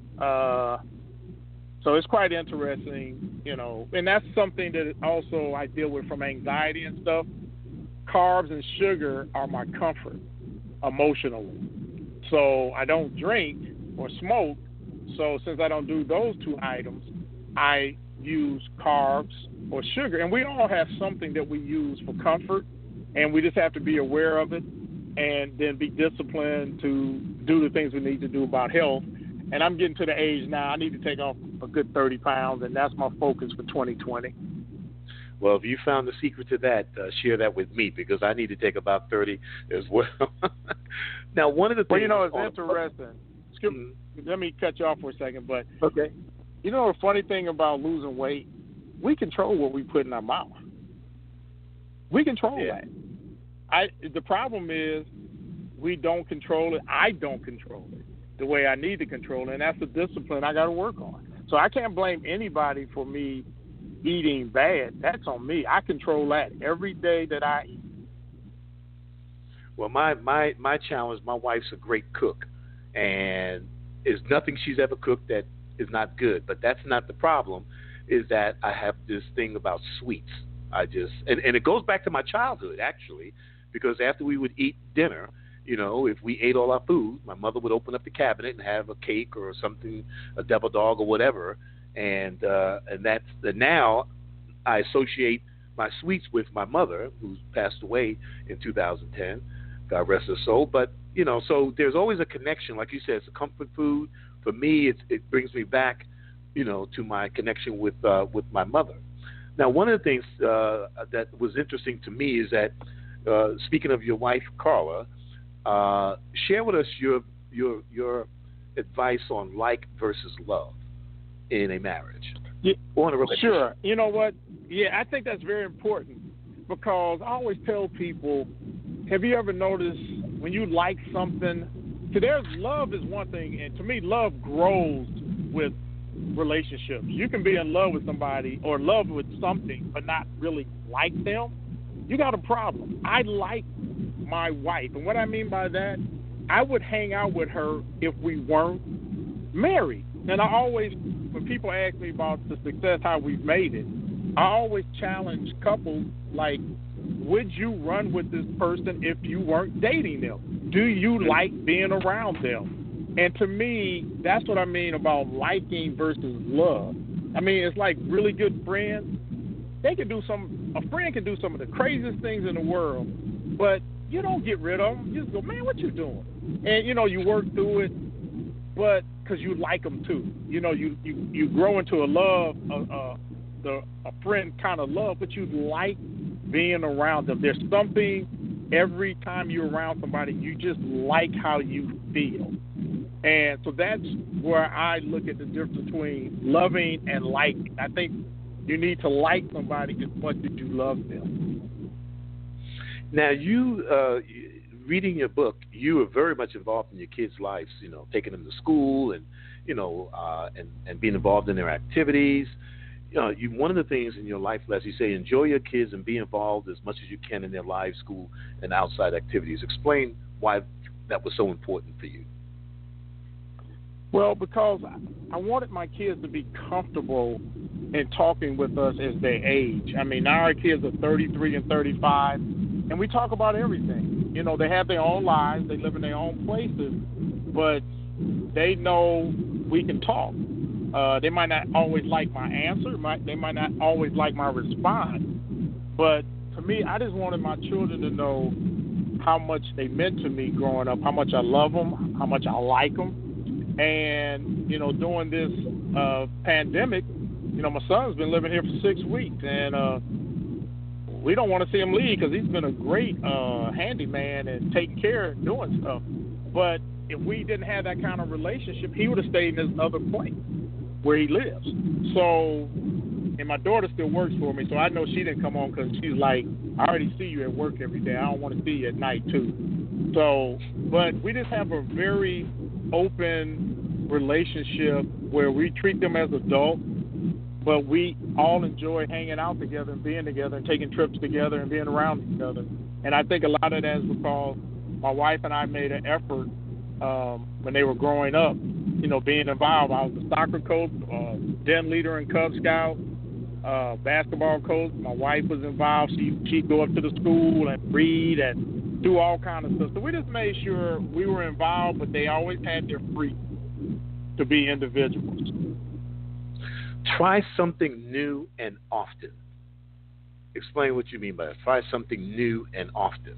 So it's quite interesting, and that's something that also I deal with from anxiety and stuff. Carbs and sugar are my comfort emotionally. So I don't drink or smoke. So since I don't do those two items, I use carbs or sugar. And we all have something that we use for comfort, and we just have to be aware of it and then be disciplined to do the things we need to do about health. And I'm getting to the age now, I need to take off a good 30 pounds, and that's my focus for 2020. Well, if you found the secret to that, share that with me, because I need to take about 30 as well. Now, one of the things... Well, it's interesting. Let me cut you off for a second, but... Okay. The funny thing about losing weight, we control what we put in our mouth. We control that. The problem is we don't control it. I don't control it the way I need to control it, and that's the discipline I got to work on. So I can't blame anybody for me eating bad. That's on me. I control that every day that I eat. Well, my challenge, my wife's a great cook, and there's nothing she's ever cooked that is not good. But that's not the problem, is that I have this thing about sweets. And it goes back to my childhood, actually, because after we would eat dinner, if we ate all our food, my mother would open up the cabinet and have a cake or something, a devil dog or whatever, and now I associate my sweets with my mother, who's passed away in 2010, God rest her soul. But so there's always a connection, like you said, it's a comfort food. For me, it brings me back, to my connection with my mother. Now, one of the things that was interesting to me is that, speaking of your wife, Carla, share with us your advice on like versus love in a marriage or in a relationship. Sure. You know what? Yeah, I think that's very important, because I always tell people, have you ever noticed when you like something, So there's love is one thing, and to me, love grows with relationships. You can be in love with somebody or love with something, but not really like them. You got a problem. I like my wife, and what I mean by that, I would hang out with her if we weren't married. And I always, when people ask me about the success, how we've made it, I always challenge couples like, would you run with this person if you weren't dating them? Do you like being around them? And to me, that's what I mean about liking versus love. I mean, it's like really good friends. They can do a friend can do some of the craziest things in the world, but you don't get rid of them. You just go, man, what you doing? And, you work through it, but because you like them too. You grow into a love, a friend kind of love, but you like being around them. There's something every time you're around somebody, you just like how you feel. And so that's where I look at the difference between loving and liking. I think you need to like somebody as much as you love them. Now, you, reading your book, you were very much involved in your kids' lives, taking them to school and, and being involved in their activities. One of the things in your life, Les, you say, enjoy your kids and be involved as much as you can in their lives, school, and outside activities. Explain why that was so important for you. Well, because I wanted my kids to be comfortable in talking with us as they age. I mean, now our kids are 33 and 35, and we talk about everything. They have their own lives, they live in their own places, but they know we can talk. They might not always like my answer. They might not always like my response. But to me, I just wanted my children to know how much they meant to me growing up, how much I love them, how much I like them. And, during this pandemic, my son's been living here for 6 weeks. And we don't want to see him leave because he's been a great handyman and taking care and doing stuff. But if we didn't have that kind of relationship, he would have stayed in this other place where he lives. So, and my daughter still works for me, so I know she didn't come on because she's like, I already see you at work every day. I don't want to see you at night too. So, but we just have a very open relationship where we treat them as adults, but we all enjoy hanging out together and being together and taking trips together and being around each other. And I think a lot of that is because my wife and I made an effort when they were growing up, being involved. I was a soccer coach, den leader in Cub Scouts, basketball coach. My wife was involved. She'd go up to the school and read and do all kinds of stuff. So we just made sure we were involved, but they always had their freedom to be individuals. Try something new and often. Explain what you mean by that. Try something new and often.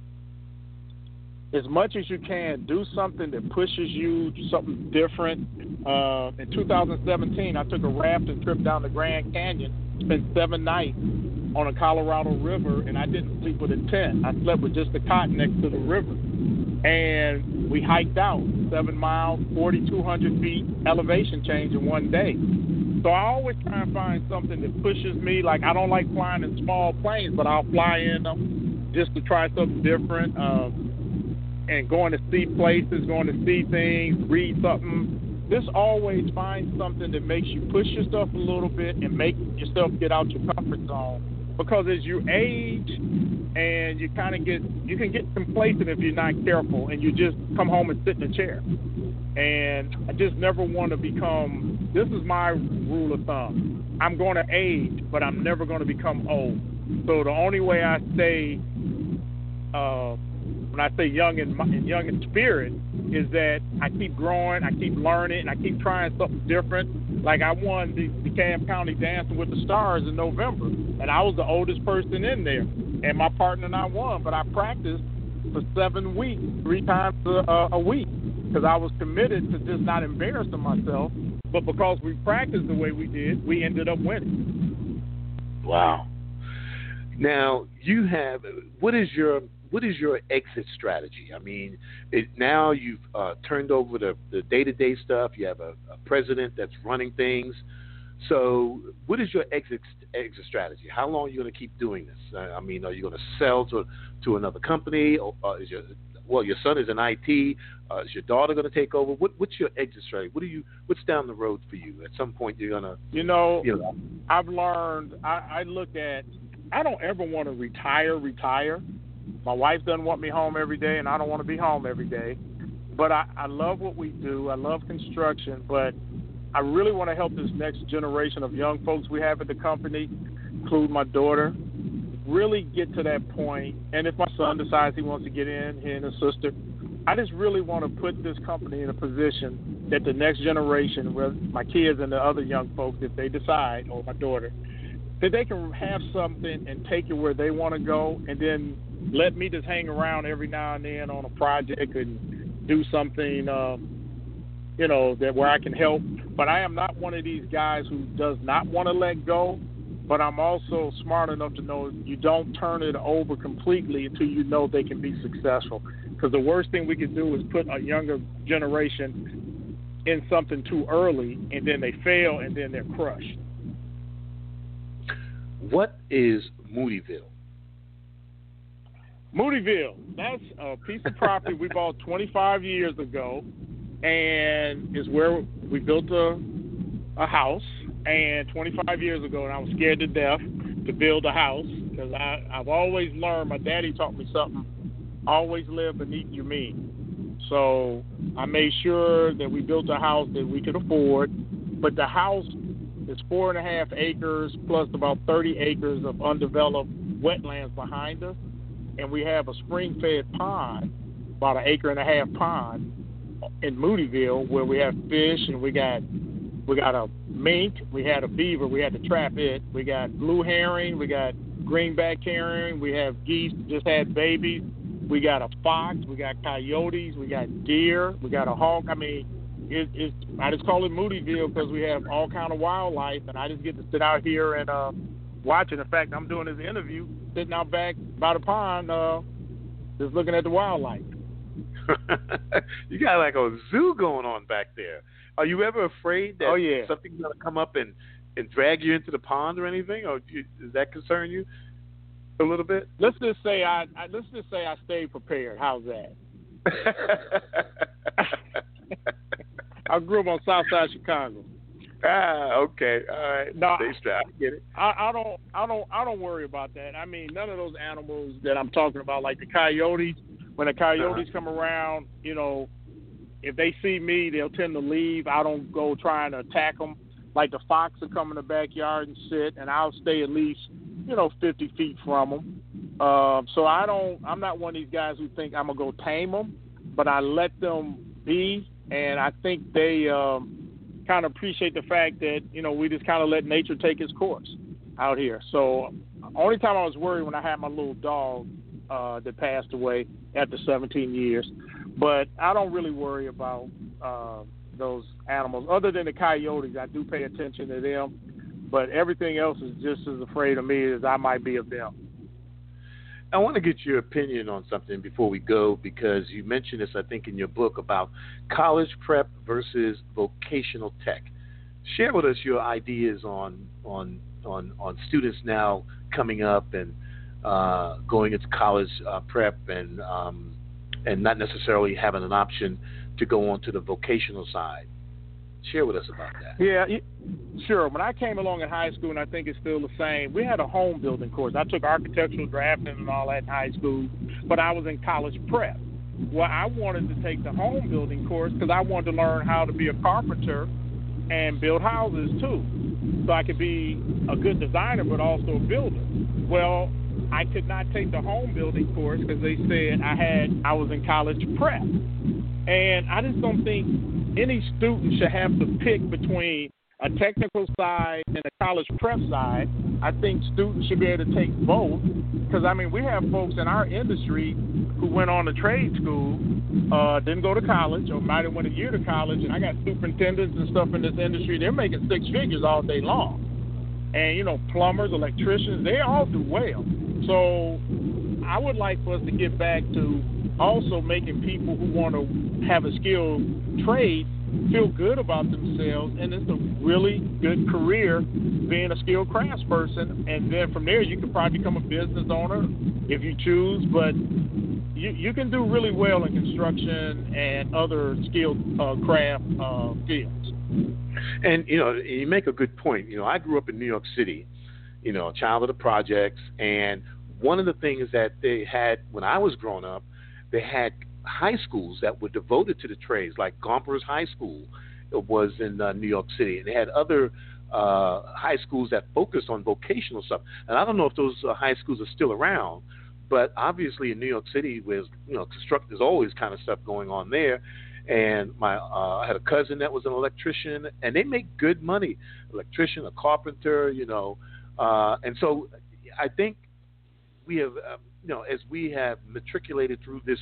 As much as you can, do something that pushes you, something different. In 2017, I took a rafting trip down the Grand Canyon, spent 7 nights on a Colorado River, and I didn't sleep with a tent. I slept with just a cot next to the river. And we hiked out 7 miles, 4,200 feet elevation change in one day. So I always try and find something that pushes me. Like, I don't like flying in small planes, but I'll fly in them just to try something different. And going to see places, going to see things, read something. Just always find something that makes you push yourself a little bit and make yourself get out your comfort zone. Because as you age and you can get complacent if you're not careful and you just come home and sit in a chair. And I just never want to become, this is my rule of thumb. I'm going to age, but I'm never going to become old. So the only way I stay when I say young in spirit, is that I keep growing, I keep learning, and I keep trying something different. Like I won the DeKalb County Dancing with the Stars in November, and I was the oldest person in there, and my partner and I won. But I practiced for 7 weeks, 3 times a week, because I was committed to just not embarrassing myself. But because we practiced the way we did, we ended up winning. Wow. Now you have what is your exit strategy? I mean, now you've turned over the day-to-day stuff. You have a president that's running things. So what is your exit strategy? How long are you going to keep doing this? I mean, are you going to sell to another company? Or is your well, your son is in IT. Is your daughter going to take over? What's your exit strategy? What's down the road for you? At some point, you're going to, I've learned. I look at. I don't ever want to retire. My wife doesn't want me home every day, and I don't want to be home every day. But I love what we do. I love construction, but I really want to help this next generation of young folks we have at the company, include my daughter, really get to that point. And if my son decides he wants to get in, he and his sister, I just really want to put this company in a position that the next generation, where my kids and the other young folks, if they decide, or my daughter, that they can have something and take it where they want to go, and then let me just hang around every now and then on a project and do something, that where I can help. But I am not one of these guys who does not want to let go. But I'm also smart enough to know you don't turn it over completely until you know they can be successful. Because the worst thing we can do is put a younger generation in something too early, and then they fail, and then they're crushed. What is Moodyville? Moodyville, that's a piece of property we bought 25 years ago, and is where we built a house. And 25 years ago, and I was scared to death to build a house, because I've always learned, my daddy taught me something, always live beneath your means. So I made sure that we built a house that we could afford, but the house is 4.5 acres plus about 30 acres of undeveloped wetlands behind us, and we have a spring-fed pond, about 1.5 acre pond in Moodyville, where we have fish, and we got a mink, we had a beaver, we had to trap it, we got blue herring, we got greenback herring, we have geese that just had babies, we got a fox, we got coyotes, we got deer, we got a hawk. I mean, I just call it Moodyville because we have all kind of wildlife, and I just get to sit out here and watch it. In fact, I'm doing this interview sitting out back by the pond, just looking at the wildlife. You got like a zoo going on back there. Are you ever afraid that something's going to come up and drag you into the pond or anything? Or does that concern you a little bit? Let's just say I stayed prepared. How's that? I grew up on South Side Chicago. Okay, all right. No, stay strapped. I get it. I don't worry about that. I mean, none of those animals that I'm talking about, like the coyotes. When the coyotes come around, if they see me, they'll tend to leave. I don't go trying to attack them. Like the fox will come in the backyard and sit, and I'll stay at least, 50 feet from them. So I'm not one of these guys who think I'm going to go tame them, but I let them be, and I think they kind of appreciate the fact that, we just kind of let nature take its course out here. So only time I was worried when I had my little dog that passed away after 17 years. But I don't really worry about those animals. Other than the coyotes, I do pay attention to them. But everything else is just as afraid of me as I might be of them. I want to get your opinion on something before we go, because you mentioned this, I think, in your book about college prep versus vocational tech. Share with us your ideas on students now coming up and going into college prep and not necessarily having an option to go on to the vocational side. Share with us about that. Yeah, sure. When I came along in high school, and I think it's still the same, we had a home building course. I took architectural drafting and all that in high school, but I was in college prep. Well, I wanted to take the home building course because I wanted to learn how to be a carpenter and build houses too, so I could be a good designer but also a builder. Well, I could not take the home building course because they said I was in college prep. And I just don't think any student should have to pick between a technical side and a college prep side. I think students should be able to take both, because, we have folks in our industry who went on to trade school, didn't go to college, or might have went a year to college, and I got superintendents and stuff in this industry, they're making six figures all day long. And, plumbers, electricians, they all do well. So I would like for us to get back to also making people who want to have a skilled trade feel good about themselves, and it's a really good career being a skilled craftsperson. And then from there, you could probably become a business owner if you choose. But you can do really well in construction and other skilled craft fields. And, you make a good point. I grew up in New York City, a child of the projects. And one of the things that they had when I was growing up, they had high schools that were devoted to the trades, like Gompers High School was in New York City. And they had other high schools that focused on vocational stuff. And I don't know if those high schools are still around, but obviously in New York City, there's always kind of stuff going on there. And I had a cousin that was an electrician, and they make good money. Electrician, a carpenter, and so I think we have, as we have matriculated through this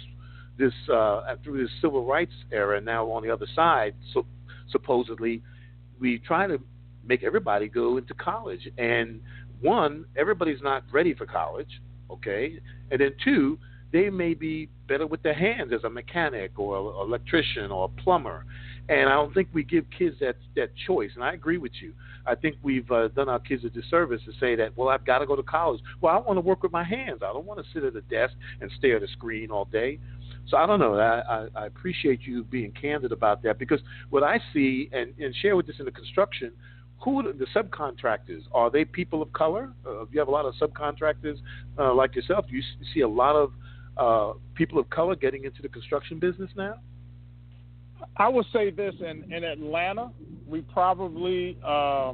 civil rights era, and now on the other side, so supposedly, we try to make everybody go into college. And one, everybody's not ready for college, okay? And then two, they may be better with their hands as a mechanic or an electrician or a plumber. And I don't think we give kids that choice. And I agree with you. I think we've done our kids a disservice to say that, well, I've got to go to college. Well, I want to work with my hands. I don't want to sit at a desk and stare at a screen all day. So I don't know. I appreciate you being candid about that, because what I see, and share with this in the construction, who are the subcontractors? Are they people of color? You have a lot of subcontractors like yourself. Do you see a lot of people of color getting into the construction business now? I would say this, in Atlanta, we probably are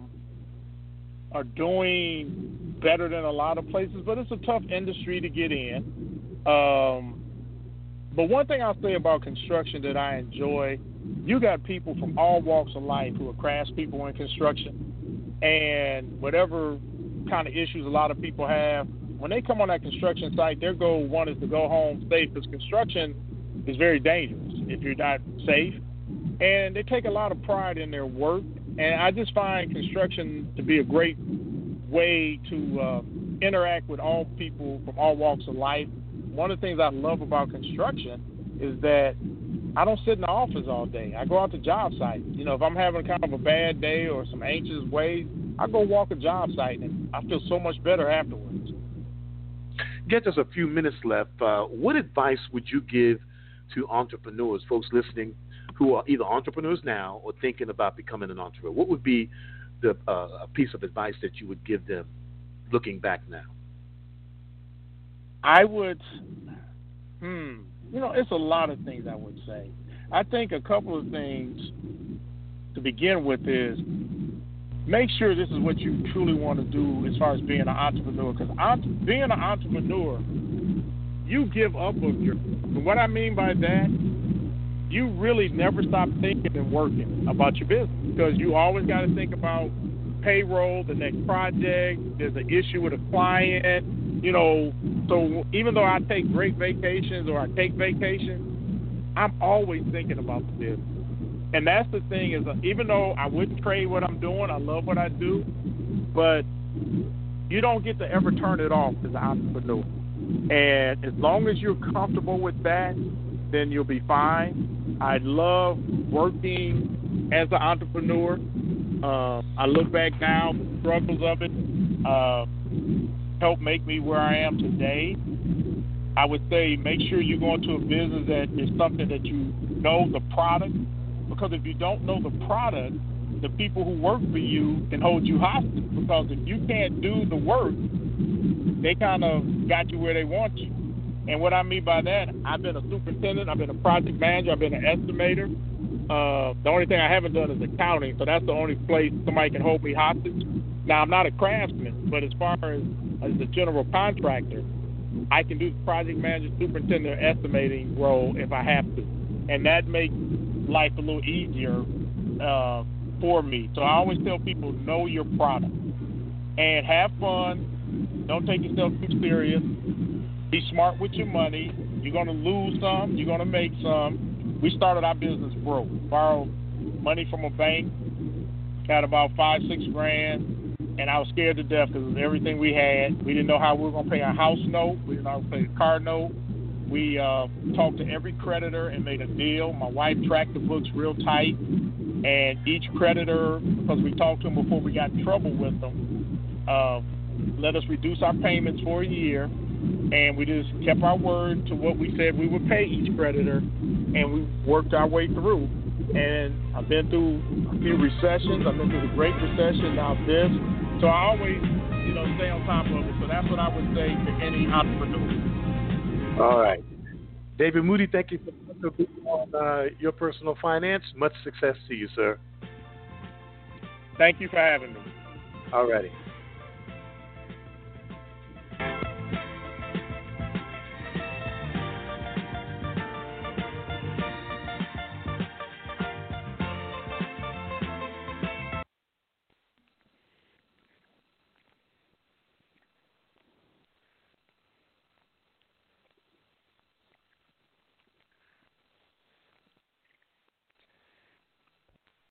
doing better than a lot of places, but it's a tough industry to get in. But one thing I'll say about construction that I enjoy, you got people from all walks of life who are craftspeople in construction, and whatever kind of issues a lot of people have, when they come on that construction site, their goal, one, is to go home safe, because construction is very dangerous if you're not safe. And they take a lot of pride in their work. And I just find construction to be a great way to interact with all people from all walks of life. One of the things I love about construction is that I don't sit in the office all day. I go out to job sites. If I'm having kind of a bad day or some anxious ways, I go walk a job site, and I feel so much better afterwards. Get just a few minutes left. What advice would you give to entrepreneurs, folks listening who are either entrepreneurs now or thinking about becoming an entrepreneur? What would be a piece of advice that you would give them looking back now? I would, it's a lot of things I would say. I think a couple of things to begin with is make sure this is what you truly want to do as far as being an entrepreneur. Because being an entrepreneur, you give up of your. And what I mean by that, you really never stop thinking and working about your business, because you always got to think about payroll, the next project. There's an issue with a client, So even though I take great vacations or I take vacations, I'm always thinking about the business. And that's the thing is, even though I wouldn't trade what I'm doing, I love what I do, but you don't get to ever turn it off as an entrepreneur. And as long as you're comfortable with that, then you'll be fine. I love working as an entrepreneur. I look back now, the struggles of it helped make me where I am today. I would say make sure you go into a business that is something that you know the product, because if you don't know the product, the people who work for you can hold you hostage, because if you can't do the work, they kind of got you where they want you. And what I mean by that, I've been a superintendent, I've been a project manager, I've been an estimator. The only thing I haven't done is accounting, so that's the only place somebody can hold me hostage. Now, I'm not a craftsman, but as far as a general contractor, I can do the project manager, superintendent, or estimating role if I have to. And that makes life a little easier for me. So I always tell people, know your product and have fun. Don't take yourself too serious. Be smart with your money. You're going to lose some. You're going to make some. We started our business broke. Borrowed money from a bank. Had about $5-6 grand. And I was scared to death because it was everything we had. We didn't know how we were going to pay a house note. We didn't know how to pay a car note. We talked to every creditor and made a deal. My wife tracked the books real tight. And each creditor, because we talked to them before we got in trouble with them, let us reduce our payments for a year. and we just kept our word to what we said we would pay each creditor, and we worked our way through. And I've been through a few recessions. I've been through the Great Recession, now this. So I always, stay on top of it. So that's what I would say to any entrepreneur. All right. David Moody, thank you for being on Your Personal Finance. Much success to you, sir. Thank you for having me. All righty.